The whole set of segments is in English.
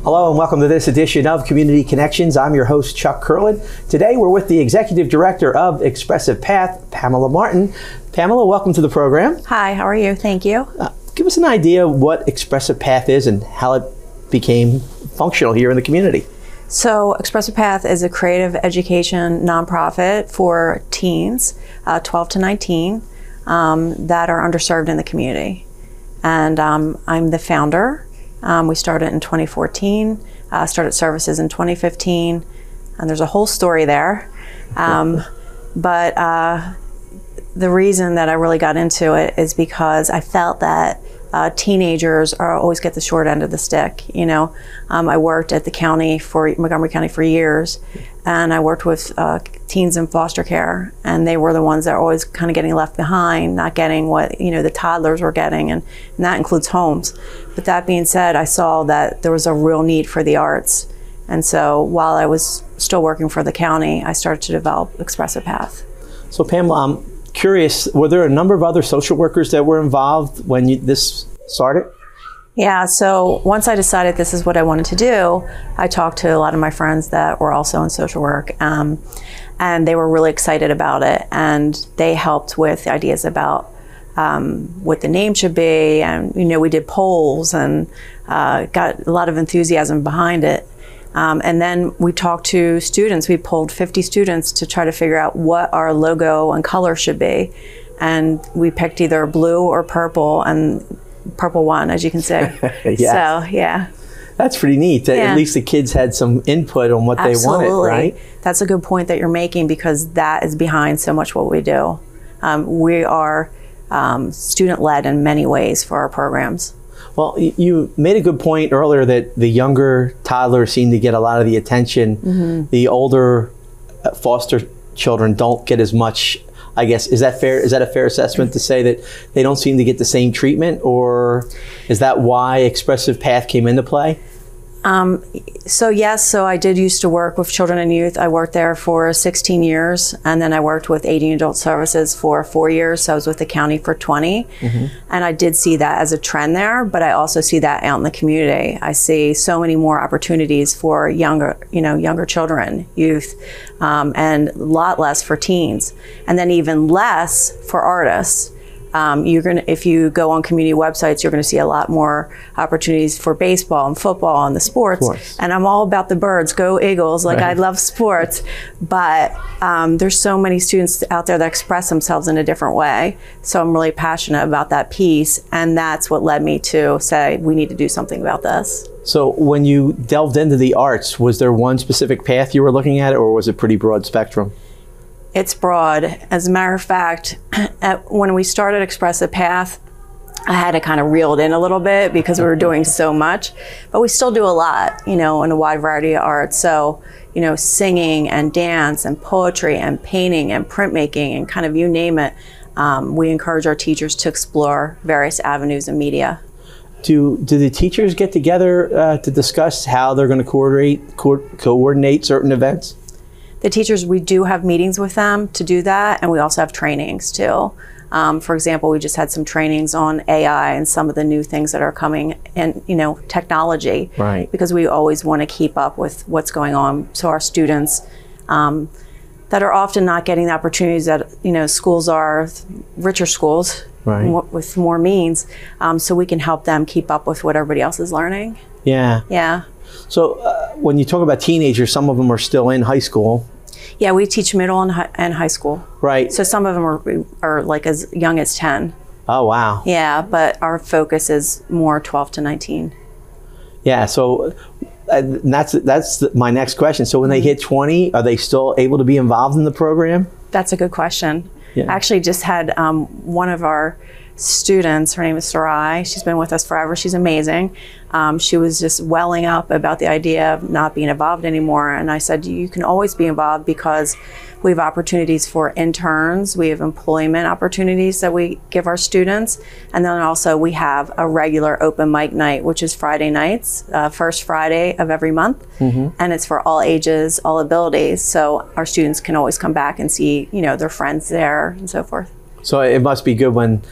Hello and welcome to this edition of Community Connections. I'm your host, Chuck Curlin. Today we're with the Executive Director of Expressive Path, Pamela Martin. Pamela, welcome to the program. Hi, how are you? Thank you. Give us an idea of what Expressive Path is and how it became functional here in the community. So Expressive Path is a creative education nonprofit for teens, 12 to 19, that are underserved in the community. And I'm the founder. We started in 2014, started services in 2015, and there's a whole story there. But the reason that I really got into it is because I felt that teenagers always get the short end of the stick. You know, I worked at the county for Montgomery County for years, and I worked with teens in foster care, and they were the ones that are always kind of getting left behind, not getting what the toddlers were getting, and that includes homes. But that being said, I saw that there was a real need for the arts, and so while I was still working for the county, I started to develop Expressive Path. So Pamela, I'm curious, were there a number of other social workers that were involved when this started? Yeah, so once I decided this is what I wanted to do, I talked to a lot of my friends that were also in social work, and they were really excited about it, and they helped with ideas about what the name should be, and we did polls and got a lot of enthusiasm behind it. And then we talked to students. We polled 50 students to try to figure out what our logo and color should be, and we picked either blue or purple, and purple won, as you can see. Yes. So, yeah. That's pretty neat. Yeah. At least the kids had some input on what Absolutely. they wanted, right? That's a good point that you're making, because that is behind so much what we do. We are student-led in many ways for our programs. Well, you made a good point earlier that the younger toddlers seem to get a lot of the attention. Mm-hmm. The older foster children don't get as much. I guess, is that fair? Is that a fair assessment to say that they don't seem to get the same treatment, or is that why Expressive Path came into play? So yes, so I did used to work with children and youth. I worked there for 16 years, and then I worked with 18 adult services for 4 years. So I was with the county for 20. Mm-hmm. And I did see that as a trend there, but I also see that out in the community. I see so many more opportunities for younger children, youth, and a lot less for teens, and then even less for artists. If you go on community websites, you're going to see a lot more opportunities for baseball and football and the sports. And I'm all about the birds. Go Eagles! Like, right. I love sports, but there's so many students out there that express themselves in a different way. So I'm really passionate about that piece, and that's what led me to say we need to do something about this. So when you delved into the arts, was there one specific path you were looking at, or was it pretty broad spectrum? It's broad. As a matter of fact, when we started Expressive Path, I had to kind of reel it in a little bit because we were doing so much, but we still do a lot, in a wide variety of arts. So, singing and dance and poetry and painting and printmaking and kind of you name it. We encourage our teachers to explore various avenues of media. Do the teachers get together to discuss how they're going to coordinate certain events? The teachers, we do have meetings with them to do that, and we also have trainings too. For example, we just had some trainings on AI and some of the new things that are coming in, technology. Right. Because we always want to keep up with what's going on. So our students that are often not getting the opportunities that, schools are, richer schools, right, with more means, so we can help them keep up with what everybody else is learning. Yeah. Yeah. So when you talk about teenagers, some of them are still in high school. Yeah, we teach middle and high school. Right. So some of them are like as young as 10. Oh, wow. Yeah, but our focus is more 12 to 19. Yeah, so that's my next question. So when they hit 20, are they still able to be involved in the program? That's a good question. Yeah. I actually just had one of our students, her name is Sarai. She's been with us forever. She's amazing. She was just welling up about the idea of not being involved anymore. And I said, you can always be involved because we have opportunities for interns. We have employment opportunities that we give our students. And then also we have a regular open mic night, which is Friday nights, first Friday of every month. Mm-hmm. And it's for all ages, all abilities. So our students can always come back and see, their friends there and so forth. So it must be good when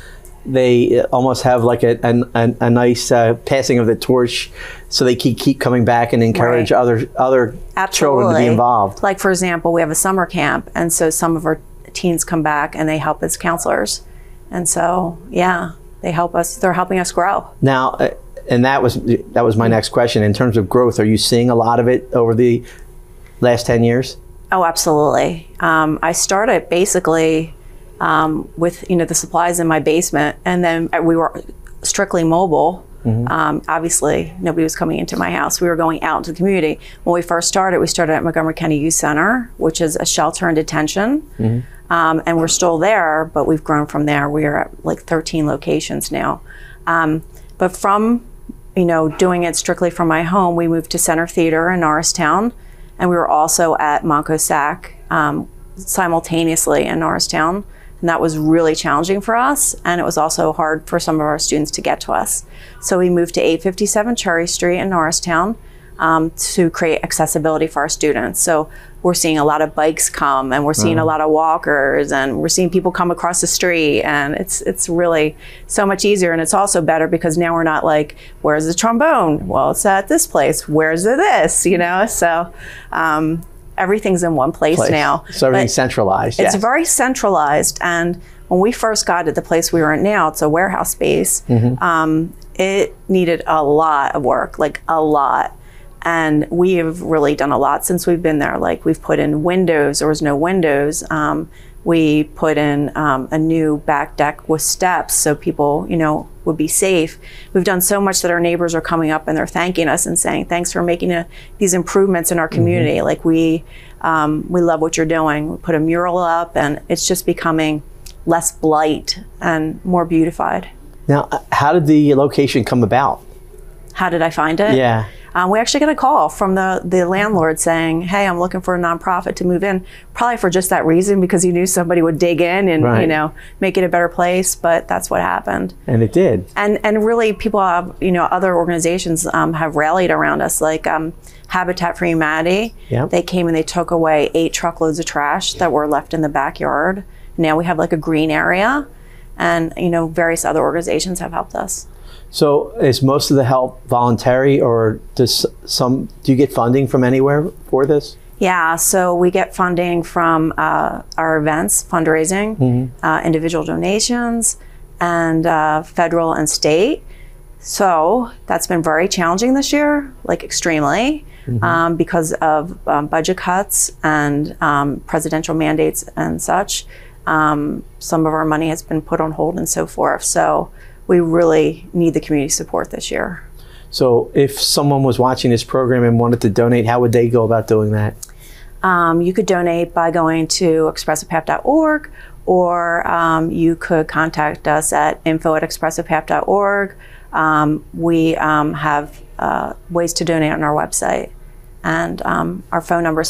they almost have like a nice passing of the torch, so they keep coming back and encourage Right. other children to be involved. Like, for example, we have a summer camp, and so some of our teens come back and they help as counselors. And so, yeah, they're helping us grow. Now, and that was my next question. In terms of growth, are you seeing a lot of it over the last 10 years? Oh, absolutely. I started basically with the supplies in my basement, and then we were strictly mobile. Obviously, nobody was coming into my house. We were going out into the community. When we first started, we started at Montgomery County Youth Center, which is a shelter and detention. And we're still there, but we've grown from there. We are at like 13 locations now. But from doing it strictly from my home, we moved to Center Theater in Norristown, and we were also at Monco Sac simultaneously in Norristown. And that was really challenging for us, and it was also hard for some of our students to get to us. So we moved to 857 Cherry Street in Norristown to create accessibility for our students. So we're seeing a lot of bikes come, and we're seeing a lot of walkers, and we're seeing people come across the street, and it's really so much easier. And it's also better because now we're not like, where's the trombone? Well, it's at this place. Where's this? So everything's in one place now. So everything's centralized. It's very centralized. And when we first got at the place we were in now, it's a warehouse space. It needed a lot of work, like a lot. And we have really done a lot since we've been there. Like, we've put in windows. There was no windows. We put in a new back deck with steps so people, would be safe. We've done so much that our neighbors are coming up and they're thanking us and saying, thanks for making these improvements in our community. Like, we love what you're doing. We put a mural up, and it's just becoming less blight and more beautified. Now, how did the location come about? How did I find it? Yeah. We actually got a call from the landlord saying, hey, I'm looking for a nonprofit to move in, probably for just that reason, because he knew somebody would dig in and, make it a better place. But that's what happened. And it did. And really, people have, other organizations have rallied around us, like Habitat for Humanity. Yep. They came and they took away 8 truckloads of trash that were left in the backyard. Now we have like a green area, and, various other organizations have helped us. So is most of the help voluntary, or do you get funding from anywhere for this? Yeah, so we get funding from our events, fundraising, individual donations, and federal and state. So that's been very challenging this year, like extremely, because of budget cuts and presidential mandates and such. Some of our money has been put on hold and so forth. So we really need the community support this year. So if someone was watching this program and wanted to donate, how would they go about doing that? You could donate by going to expressivepap.org, or you could contact us at info@expressivepap.org. We have ways to donate on our website. And our phone number is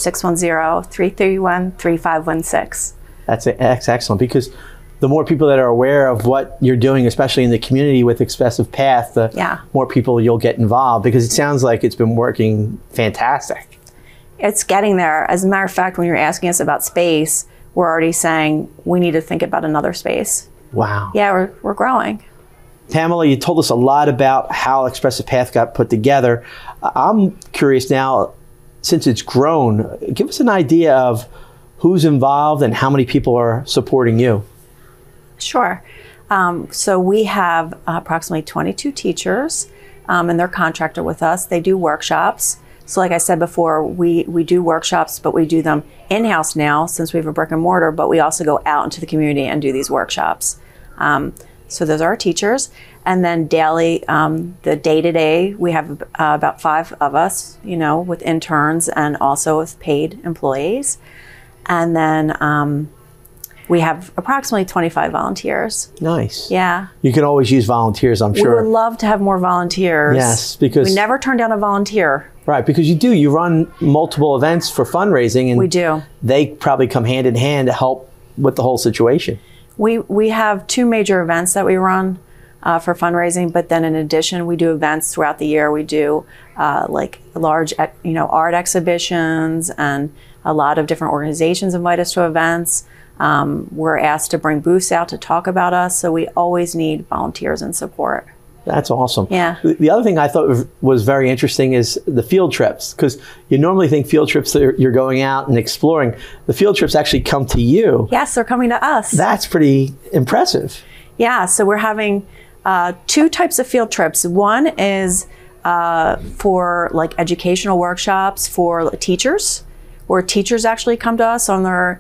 610-331-3516. That's excellent, because the more people that are aware of what you're doing, especially in the community with Expressive Path, the more people you'll get involved, because it sounds like it's been working fantastic. It's getting there. As a matter of fact, when you're asking us about space, we're already saying we need to think about another space. Wow. Yeah, we're growing. Pamela, you told us a lot about how Expressive Path got put together. I'm curious now, since it's grown, give us an idea of who's involved and how many people are supporting you. Sure. So we have approximately 22 teachers, and they're contracted with us. They do workshops. So like I said before, we do workshops, but we do them in-house now since we have a brick and mortar, but we also go out into the community and do these workshops. So those are our teachers. And then daily, the day-to-day, we have about 5 of us, with interns and also with paid employees. And then we have approximately 25 volunteers. Nice. Yeah. You can always use volunteers, I'm sure. We would love to have more volunteers. Yes, because we never turn down a volunteer. Right, because you run multiple events for fundraising, and we do. They probably come hand in hand to help with the whole situation. We have 2 major events that we run for fundraising, but then in addition, we do events throughout the year. We do like large, art exhibitions, and a lot of different organizations invite us to events. We're asked to bring booths out to talk about us, so we always need volunteers and support. That's awesome. Yeah. The other thing I thought was very interesting is the field trips, because you normally think field trips you're going out and exploring. The field trips actually come to you. Yes, they're coming to us. That's pretty impressive. Yeah, so we're having two types of field trips. One is for like educational workshops for teachers, where teachers actually come to us on their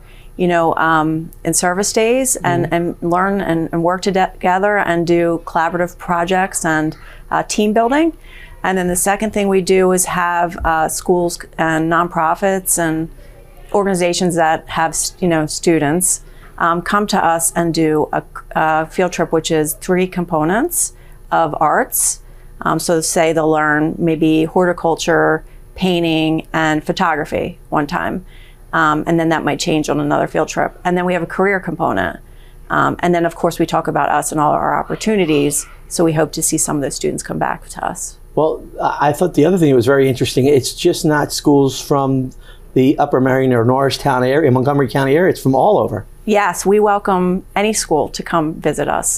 in service days and learn and work together and do collaborative projects and team building. And then the second thing we do is have schools and nonprofits and organizations that have students come to us and do a field trip, which is 3 components of arts. So say they'll learn maybe horticulture, painting, and photography one time. And then that might change on another field trip. And then we have a career component. And then of course we talk about us and all our opportunities. So we hope to see some of those students come back to us. Well, I thought the other thing that was very interesting, it's just not schools from the Upper Marion or Norristown area, Montgomery County area, it's from all over. Yes, we welcome any school to come visit us,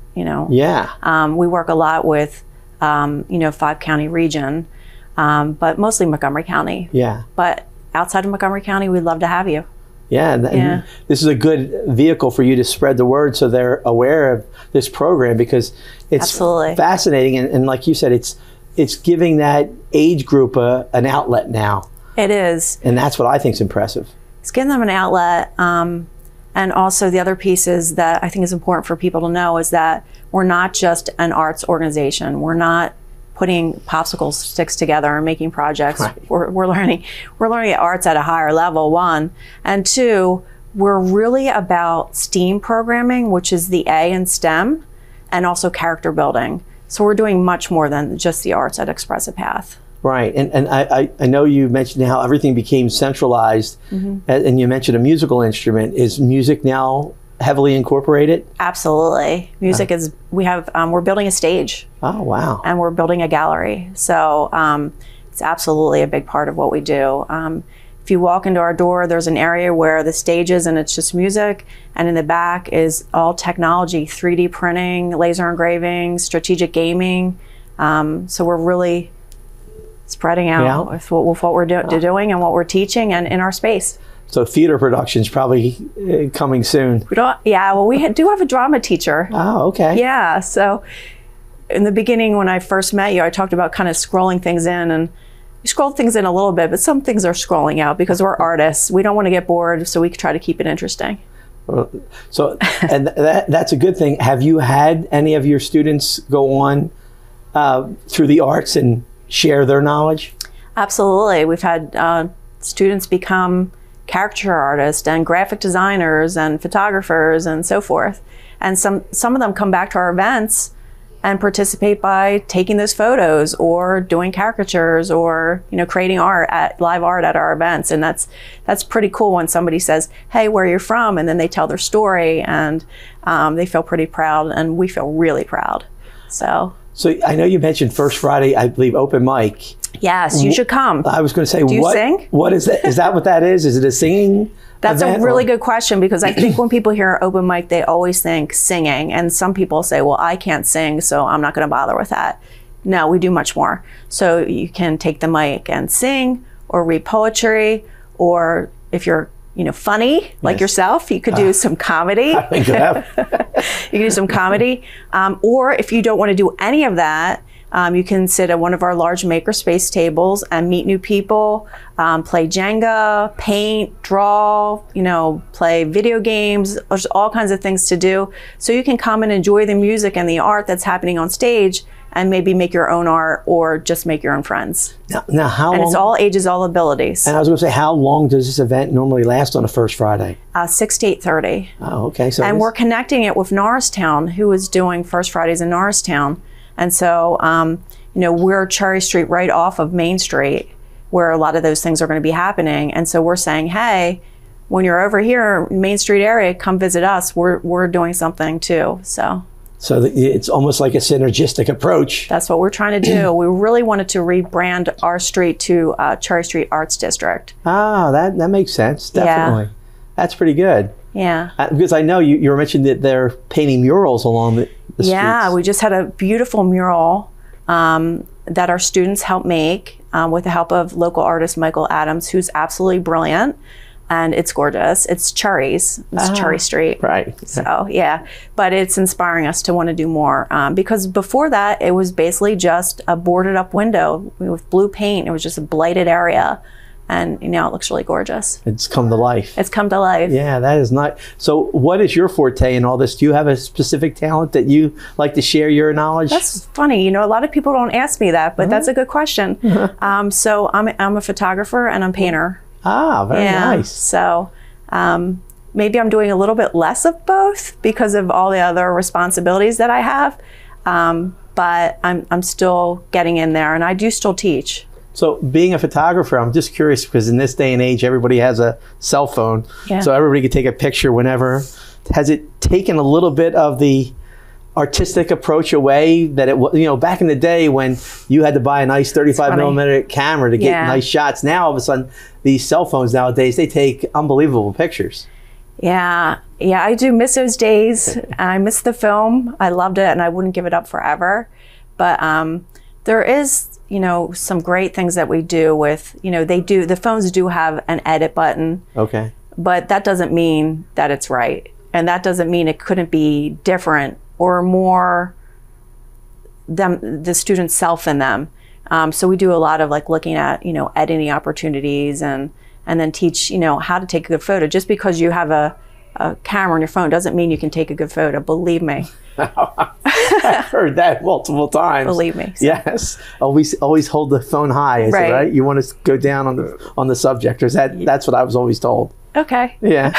Yeah. We work a lot with, 5-county region, but mostly Montgomery County. Yeah. But outside of Montgomery County, we'd love to have you. Yeah, and this is a good vehicle for you to spread the word so they're aware of this program, because it's Absolutely. fascinating. And like you said, it's giving that age group an outlet now. It is. And that's what I think is impressive. It's giving them an outlet. And also the other pieces that I think is important for people to know is that we're not just an arts organization. We're not putting popsicle sticks together and making projects. Right. We're learning arts at a higher level, 1. And 2, we're really about STEAM programming, which is the A in STEM, and also character building. So we're doing much more than just the arts at Expressive Path. Right, and I know you mentioned how everything became centralized, and you mentioned a musical instrument. Is music now heavily incorporated? Absolutely. Music is, we're building a stage. Oh, wow. And we're building a gallery. So it's absolutely a big part of what we do. If you walk into our door, there's an area where the stage is and it's just music. And in the back is all technology, 3D printing, laser engraving, strategic gaming. So we're really spreading out with what we're doing and what we're teaching and in our space. So theater production's probably coming soon. We do have a drama teacher. Oh, okay. Yeah, so in the beginning when I first met you, I talked about kind of scrolling things in, and you scroll things in a little bit, but some things are scrolling out because we're artists. We don't want to get bored, so we try to keep it interesting. So, and that's a good thing. Have you had any of your students go on through the arts and share their knowledge? Absolutely. We've had students become caricature artists and graphic designers and photographers and so forth. And some of them come back to our events and participate by taking those photos or doing caricatures or creating live art at our events. And that's pretty cool when somebody says, "Hey, where are you from?" and then they tell their story, and they feel pretty proud, and we feel really proud. So I know you mentioned First Friday, I believe, open mic. Yes, you should come. I was going to say, do you sing? What is that? Is that what that is? Is it a singing? That's event, a really good question, because I think when people hear open mic, they always think singing. And some people say, well, I can't sing, so I'm not going to bother with that. No, we do much more. So you can take the mic and sing or read poetry, or if you're funny like yourself, you could do some comedy. I think that. You can do some comedy. Or if you don't want to do any of that, you can sit at one of our large makerspace tables and meet new people, play Jenga, paint, draw, play video games. There's all kinds of things to do. So you can come and enjoy the music and the art that's happening on stage, and maybe make your own art or just make your own friends. Now how long? And it's all ages, all abilities. And I was going to say, how long does this event normally last on a First Friday? 6 to 8:30. Oh, okay. So we're connecting it with Norristown, who is doing First Fridays in Norristown. And so, we're Cherry Street right off of Main Street, where a lot of those things are going to be happening. And so we're saying, hey, when you're over here, Main Street area, come visit us. We're doing something too. So it's almost like a synergistic approach. That's what we're trying to do. We really wanted to rebrand our street to Cherry Street Arts District. Ah, that makes sense. Definitely. Yeah. That's pretty good. Yeah. Because I know you mentioned that they're painting murals along the Yeah, streets. we just had a beautiful mural that our students helped make with the help of local artist Michael Adams, who's absolutely brilliant. And it's gorgeous. It's Cherries. It's Cherry Street. Right. So, yeah. But it's inspiring us to want to do more. Because before that, it was basically just a boarded up window with blue paint. It was just a blighted area. And now it looks really gorgeous. It's come to life. It's come to life. Yeah, that is not. So what is your forte in all this? Do you have a specific talent that you like to share your knowledge? That's funny. A lot of people don't ask me that, but that's a good question. So I'm a photographer and I'm a painter. Ah, very nice. So maybe I'm doing a little bit less of both because of all the other responsibilities that I have. But I'm still getting in there, and I do still teach. So being a photographer, I'm just curious because in this day and age, everybody has a cell phone. Yeah. So everybody can take a picture whenever. Has it taken a little bit of the artistic approach away that it was, back in the day when you had to buy a nice 35 millimeter camera to get nice shots. Now, all of a sudden, these cell phones nowadays, they take unbelievable pictures. Yeah, I do miss those days. I miss the film. I loved it, and I wouldn't give it up forever. But there is, some great things that we do with, the phones do have an edit button. Okay. But that doesn't mean that it's right. And that doesn't mean it couldn't be different or more the student's self in them. So we do a lot of looking at, editing opportunities and then teach, how to take a good photo. Just because you have a camera on your phone doesn't mean you can take a good photo. Believe me. I've heard that multiple times. Believe me. So. Yes. Always hold the phone high. Is it right? You want to go down on the subject. Or is that's what I was always told. Okay. Yeah.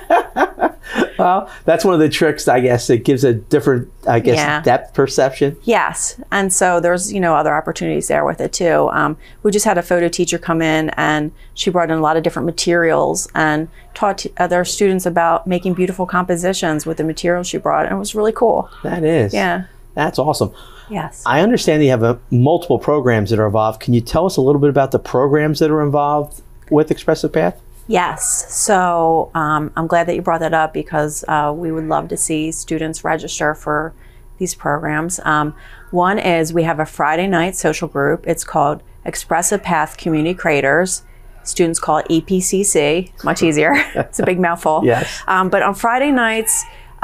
Well, that's one of the tricks, I guess. It gives a different, depth perception. Yes. And so there's, other opportunities there with it too. We just had a photo teacher come in, and she brought in a lot of different materials and taught other students about making beautiful compositions with the materials she brought. And it was really cool. That is. Yeah. That's awesome. Yes. I understand you have multiple programs that are involved. Can you tell us a little bit about the programs that are involved with Expressive Path? Yes. So I'm glad that you brought that up because we would love to see students register for these programs. One is we have a Friday night social group. It's called Expressive Path Community Creators. Students call it EPCC. Much easier. It's a big mouthful. Yes. But on Friday nights,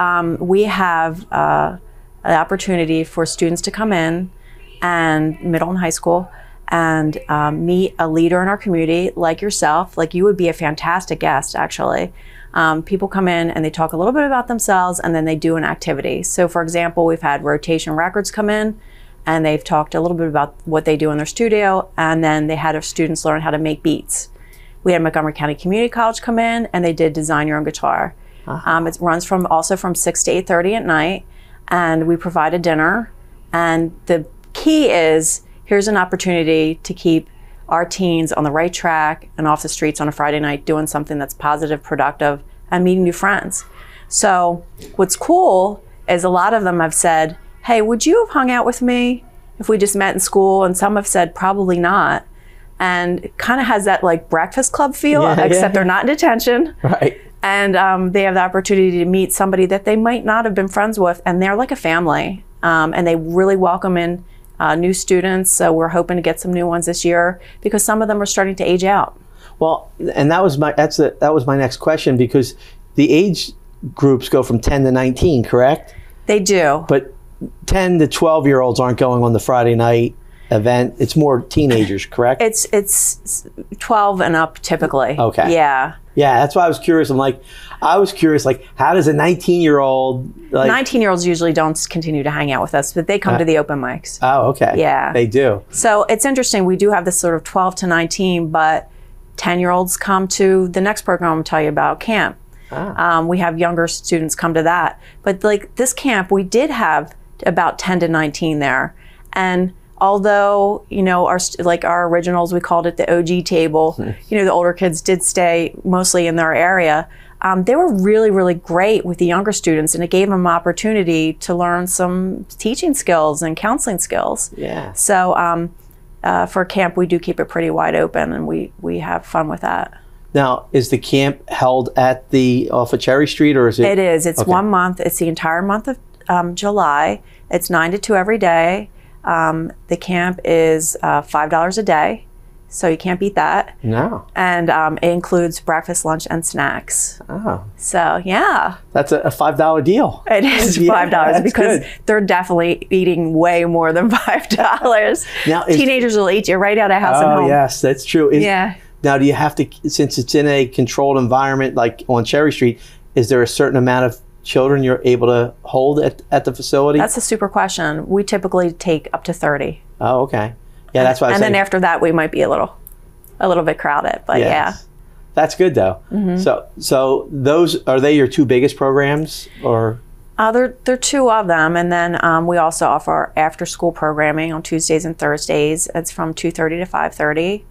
we have an opportunity for students to come in, and middle and high school, and meet a leader in our community like yourself. Like you would be a fantastic guest, actually. People come in and they talk a little bit about themselves, and then they do an activity. So for example, we've had Rotation Records come in, and they've talked a little bit about what they do in their studio, and then they had our students learn how to make beats. We had Montgomery County Community College come in, and they did Design Your Own Guitar. It runs also from 6 to 8:30 at night, and we provide a dinner. And the key is, here's an opportunity to keep our teens on the right track and off the streets on a Friday night doing something that's positive, productive, and meeting new friends. So what's cool is a lot of them have said, hey, would you have hung out with me if we just met in school? And some have said, probably not. And it kind of has that Breakfast Club feel, except they're not in detention. Right. And they have the opportunity to meet somebody that they might not have been friends with, and they're like a family. And they really welcome in new students, so we're hoping to get some new ones this year because some of them are starting to age out. Well, and that was my next question, because the age groups go from 10 to 19, correct? They do. But 10 to 12-year-olds aren't going on the Friday night event. It's more teenagers, correct? It's 12 and up typically. Okay. Yeah. Yeah, that's why I was curious. I was curious, how does a 19-year-old... 19-year-olds usually don't continue to hang out with us, but they come to the open mics. Oh, okay. Yeah. They do. So it's interesting. We do have this sort of 12 to 19, but 10-year-olds come to the next program I'm going to tell you about, camp. We have younger students come to that. But this camp, we did have about 10 to 19 there. And although, our originals, we called it the OG table, the older kids did stay mostly in their area. They were really, really great with the younger students, and it gave them opportunity to learn some teaching skills and counseling skills. Yeah. So for camp, we do keep it pretty wide open, and we have fun with that. Now, is the camp held at off of Cherry Street, or is it? It is. It's okay. 1 month. It's the entire month of July. It's 9 to 2 every day. The camp is $5 a day, so you can't beat that. No. And it includes breakfast, lunch, and snacks. Oh. So yeah. That's a $5 deal. It is $5 because they're definitely eating way more than $5. Now, teenagers will eat you right out of house and home. Oh yes, that's true. Yeah. Now, do you have to, since it's in a controlled environment like on Cherry Street, is there a certain amount of children you're able to hold at the facility? That's a super question. We typically take up to 30. Oh, okay. Yeah, that's why I was saying. And then after that, we might be a little bit crowded, but yeah. That's good though. So those, are they your two biggest programs, or? There are two of them, and then we also offer after-school programming on Tuesdays and Thursdays. It's from 2:30 to 5:30.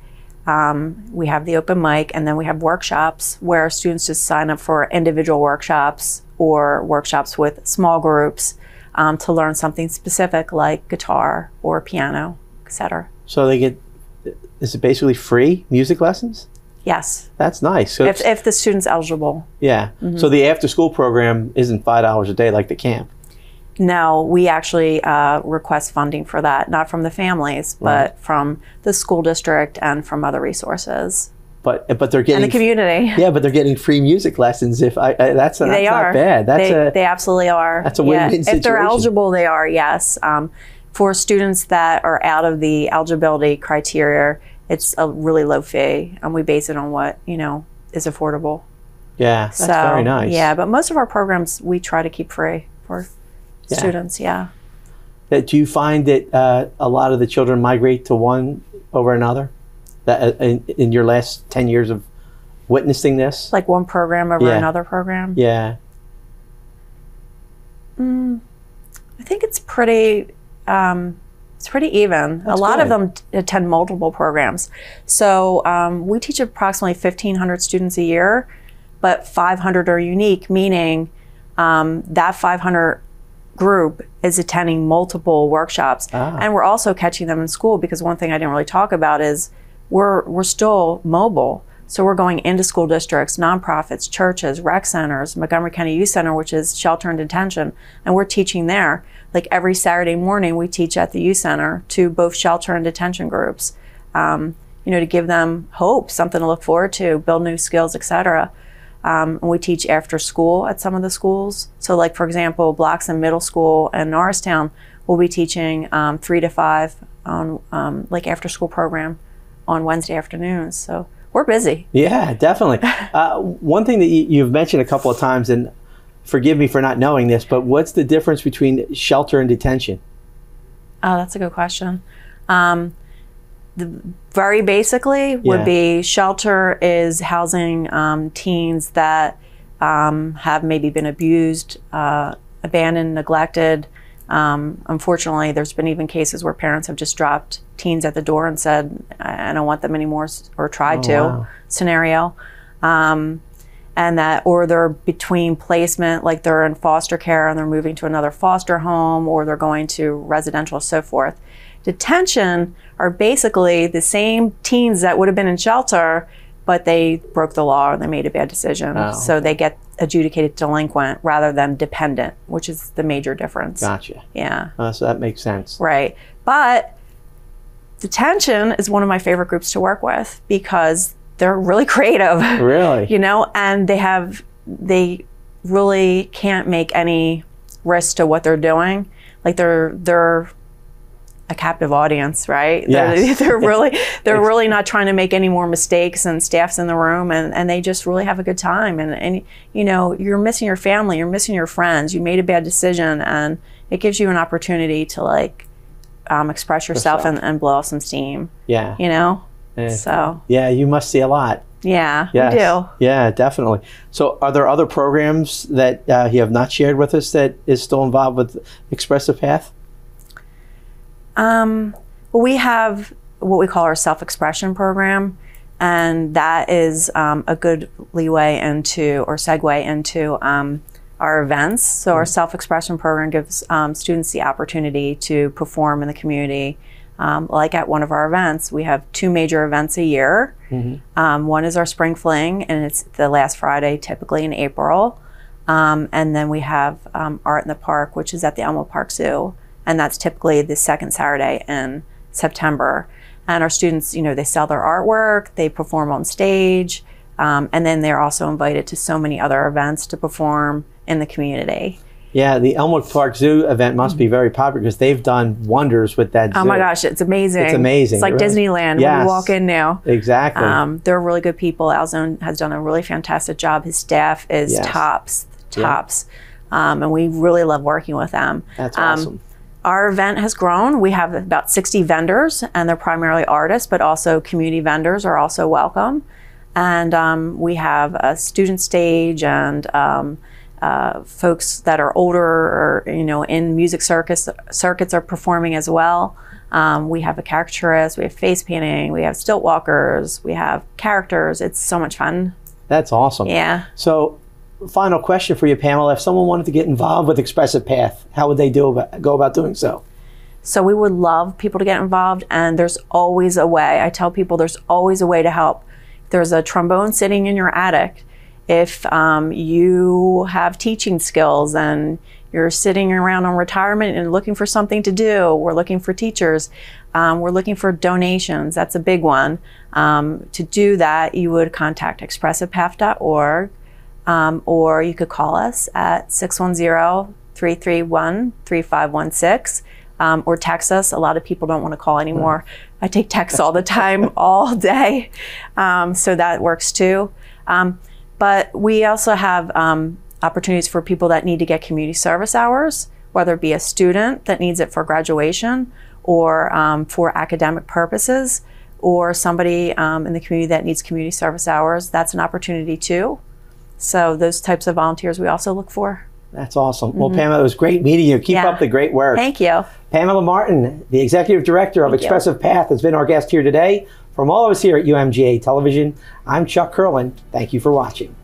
We have the open mic, and then we have workshops where students just sign up for individual workshops or workshops with small groups to learn something specific like guitar or piano, etc. So they get, is it basically free music lessons? Yes. That's nice. So if the student's eligible. Yeah. So the after school program isn't $5 a day like the camp. No, we actually request funding for that, not from the families, but from the school district and from other resources. But they're getting, and the community. Yeah, but they're getting free music lessons. That's not bad. They absolutely are. That's a win-win situation. If they're eligible, they are. Yes. For students that are out of the eligibility criteria, it's a really low fee, and we base it on what is affordable. Yeah, that's very nice. Yeah, but most of our programs we try to keep free for students. Yeah. Do you find that a lot of the children migrate to one over another? That in your last 10 years of witnessing this, like one program over another program? Yeah. I think it's pretty. It's pretty even. That's a lot good. of them attend multiple programs. So we teach approximately 1,500 students a year, but 500 are unique, meaning that 500 group is attending multiple workshops. And we're also catching them in school, because one thing I didn't really talk about is we're still mobile. So we're going into school districts, nonprofits, churches, rec centers, Montgomery County Youth Center, which is shelter and detention, and we're teaching there. Like every Saturday morning, we teach at the youth center to both shelter and detention groups, to give them hope, something to look forward to, build new skills, etc. And we teach after school at some of the schools. So like, for example, Bloxham Middle School and Norristown will be teaching 3 to 5 on like after school program on Wednesday afternoons. So we're busy. Yeah, definitely. One thing that you've mentioned a couple of times, and forgive me for not knowing this, but what's the difference between shelter and detention? Oh, that's a good question. Very basically would be shelter is housing teens that have maybe been abused, abandoned, neglected. Unfortunately, there's been even cases where parents have just dropped teens at the door and said, I don't want them anymore, or tried scenario. And that, or they're between placement, like they're in foster care and they're moving to another foster home, or they're going to residential, so forth. Detention are basically the same teens that would have been in shelter, but they broke the law or they made a bad decision. So they get adjudicated delinquent rather than dependent, which is the major difference. Gotcha. Yeah. So that makes sense. Right. But detention is one of my favorite groups to work with because they're really creative. Really? And they really can't make any risk to what they're doing. Like they're a captive audience, right? Yes. They're really not trying to make any more mistakes, and staff's in the room, and they just really have a good time. And you're missing your family, you're missing your friends, you made a bad decision, and it gives you an opportunity to express yourself and blow off some steam. Yeah. So. Yeah, you must see a lot. Yeah, yes. We do. Yeah, definitely. So are there other programs that you have not shared with us that is still involved with Expressive Path? We have what we call our self-expression program, and that is a good leeway into, or segue into, our events. So our self-expression program gives students the opportunity to perform in the community Like at one of our events, we have 2 major events a year. One is our Spring Fling, and it's the last Friday, typically in April. And then we have Art in the Park, which is at the Elmwood Park Zoo, and that's typically the second Saturday in September. And our students, you know, they sell their artwork, they perform on stage, and then they're also invited to so many other events to perform in the community. Yeah, the Elmwood Park Zoo event must be very popular because they've done wonders with that zoo. Oh my gosh, it's amazing. It's amazing. It's like really. Disneyland when you walk in now. Exactly. They're really good people. Alzone has done a really fantastic job. His staff is tops. And we really love working with them. That's awesome. Our event has grown. We have about 60 vendors, and they're primarily artists, but also community vendors are also welcome. And we have a student stage and folks that are older or, you know, in music circuits are performing as well. We have a caricaturist, we have face painting, we have stilt walkers, we have characters. It's so much fun. That's awesome. Yeah. So, final question for you, Pamela. If someone wanted to get involved with Expressive Path, how would they go about doing so? So we would love people to get involved, and there's always a way. I tell people there's always a way to help. There's a trombone sitting in your attic. If you have teaching skills and you're sitting around on retirement and looking for something to do, we're looking for teachers. We're looking for donations. That's a big one. To do that, you would contact expressivepath.org. Or you could call us at 610-331-3516, or text us. A lot of people don't want to call anymore. I take texts all the time, all day. So that works too. But we also have opportunities for people that need to get community service hours, whether it be a student that needs it for graduation or for academic purposes, or somebody in the community that needs community service hours. That's an opportunity too. So those types of volunteers we also look for. That's awesome. Well, Pamela, it was great meeting you. Keep up the great work. Thank you. Pamela Martin, the Executive Director of Expressive Path, has been our guest here today. From all of us here at UMGA Television, I'm Chuck Curlin. Thank you for watching.